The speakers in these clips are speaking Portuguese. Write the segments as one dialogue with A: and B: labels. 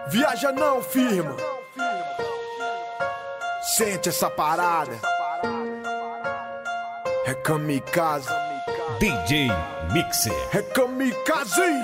A: Viaja não, firma. Sente essa parada. É kamikaze.
B: DJ Mixer.
A: É kamikaze.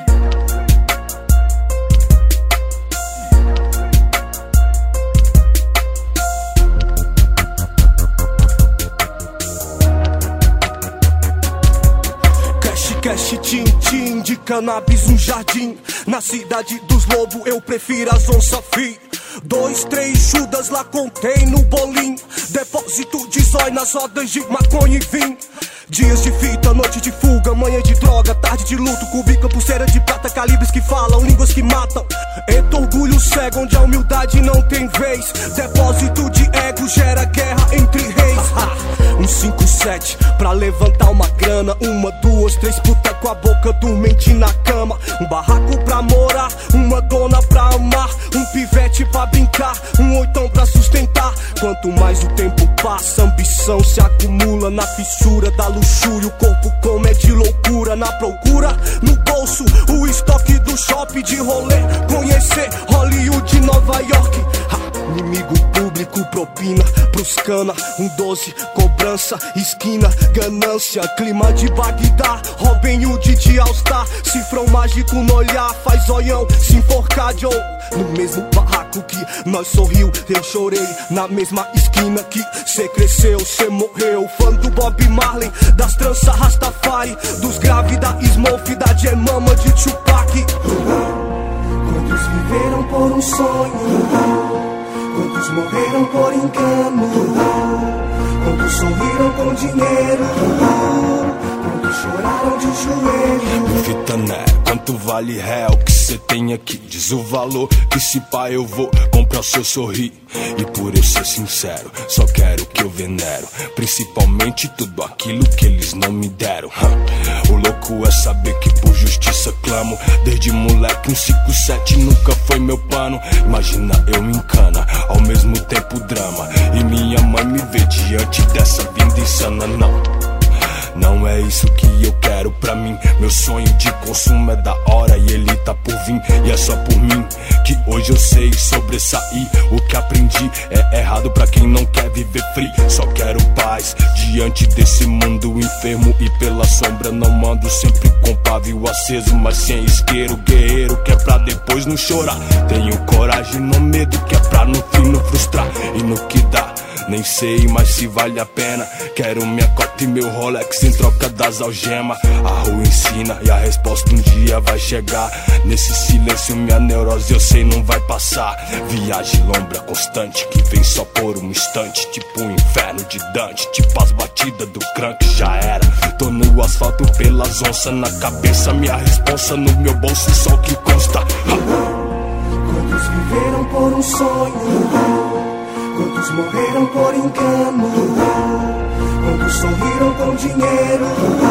C: Cash, tim-tim de cannabis, um jardim. Na cidade dos lobos eu prefiro as onça fi. 2, 3 Judas lá contém no bolim. Depósito de zói nas rodas de maconha e vinho. Dias de fita, noite de fuga, manhã de droga, tarde de luto, cubica, pulseira de prata, calibres que falam, línguas que matam. Eita, orgulho cego onde a humildade não tem vez. Depósito de ego gera guerra entre reis. Um 5-7 pra levantar uma grana. 1, 2, 3 puta com a boca dormente na cama. Um barraco pra morar, uma dona pra amar. Um pivete pra brincar, um oitão pra sustentar. Quanto mais o tempo passa, a ambição se acumula na fissura da luxúria. O corpo come de loucura, na procura, no bolso, o estoque do shopping de rolê. Conhecer Hollywood, Nova York. Inimigo público, propina pros cana. 12, cobrança, esquina, ganância. Clima de Bagdá, Robin Hood de All-Star. Cifrão mágico no olhar, faz olhão, se enforcar, Joe. No mesmo barraco que nós sorriu, eu chorei. Na mesma esquina que cê cresceu, cê morreu. Fã do Bob Marley, das tranças Rastafari, dos graves da Smurf, da Gemama de Tupac.
D: Quantos viveram por um sonho? Quantos morreram por engano? Quantos sorriram com dinheiro? Quantos choraram de joelho?
C: Fita né, quanto vale real que cê tem aqui? Diz o valor que se pá eu vou comprar o seu sorrir. E por eu ser sincero, só quero que eu venero, principalmente tudo aquilo que eles não me deram. O louco é saber que por justiça clamo. Desde moleque um 5-7 nunca foi meu plano. Imagina eu me encana, ao mesmo tempo drama. E minha mãe me vê diante dessa vinda insana. Não é isso que eu quero pra mim. Meu sonho de consumo é da hora e ele tá por vir. E é só por mim que hoje eu sei sobressair. O que aprendi é errado pra quem não quer viver free. Só quero paz diante desse mundo enfermo. E pela sombra não mando, sempre com pavio aceso, mas sem isqueiro. Guerreiro que é pra depois não chorar. Tenho coragem no medo que é pra no fim não frustrar. E no que dá nem sei, mas se vale a pena. Quero minha cota e meu Rolex em troca das algemas. A rua ensina e a resposta um dia vai chegar. Nesse silêncio minha neurose eu sei não vai passar. Viagem lombra constante que vem só por um instante. Tipo um inferno de Dante, tipo as batidas do crank. Já era, tô no asfalto pelas onças na cabeça. Minha responsa no meu bolso só o que consta.
D: Quantos viveram por um sonho? Quantos morreram por engano? Quantos sorriram com dinheiro?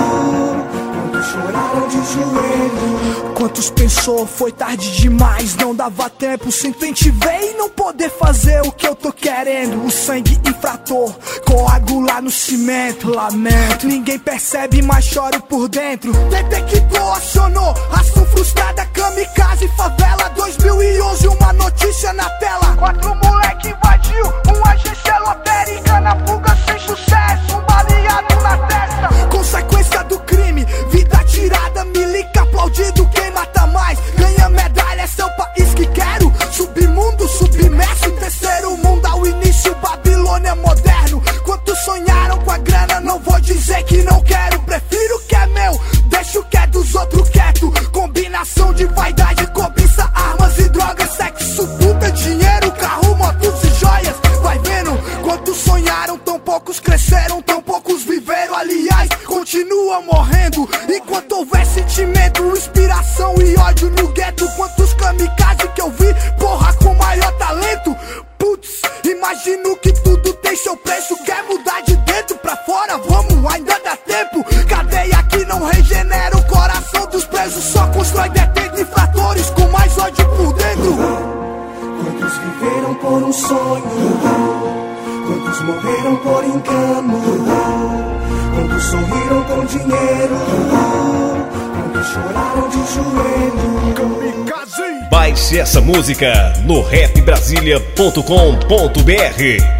D: Quantos choraram de joelho?
E: Quantos pensou foi tarde demais, não dava tempo. Simplesmente ver e não poder fazer o que eu tô querendo. O sangue infrator, coagular no cimento. Lamento, ninguém percebe, mas choro por dentro. TT que coacionou, ação frustrada, kamikaze, favela 2011, uma notícia na tela. 4 moleque invadiu uma agência lotérica. Na fuga sem sucesso, um baleado na testa. Consequência do crime, vida tirada, milica aplaudido. Quem mata mais, ganha medalha, é seu país que quero. Submundo, submerso, terceiro mundo ao início, Babilônia moderno. Quantos sonharam com a grana, não vou dizer que não quero. Prefiro o que é meu, deixo o que é dos outros quieto. Combinação de vaidade, cobiça, armas e drogas. Sexo, puta, dinheiro, carro, motos e joias. Vai vendo, quantos sonharam, tão poucos cresceram, tão poucos viveram. Aliás, continuam morrendo. Enquanto houver sentimento, inspiração e ódio no gueto. Quantos kamikaze que eu vi, porra, com maior talento. Putz, imagino que tudo tem seu preço. Quer mudar de dentro pra fora? Vamos, ainda dá tempo. Cadeia que não regenera o coração dos presos. Só constrói detentes infratores com mais ódio por dentro.
D: Quantos viveram por um sonho? Quantos morreram por engano? Quantos sorriram com dinheiro? Quantos choraram de joelho?
A: Kamikaze.
B: Baixe essa música no rapbrasilia.com.br.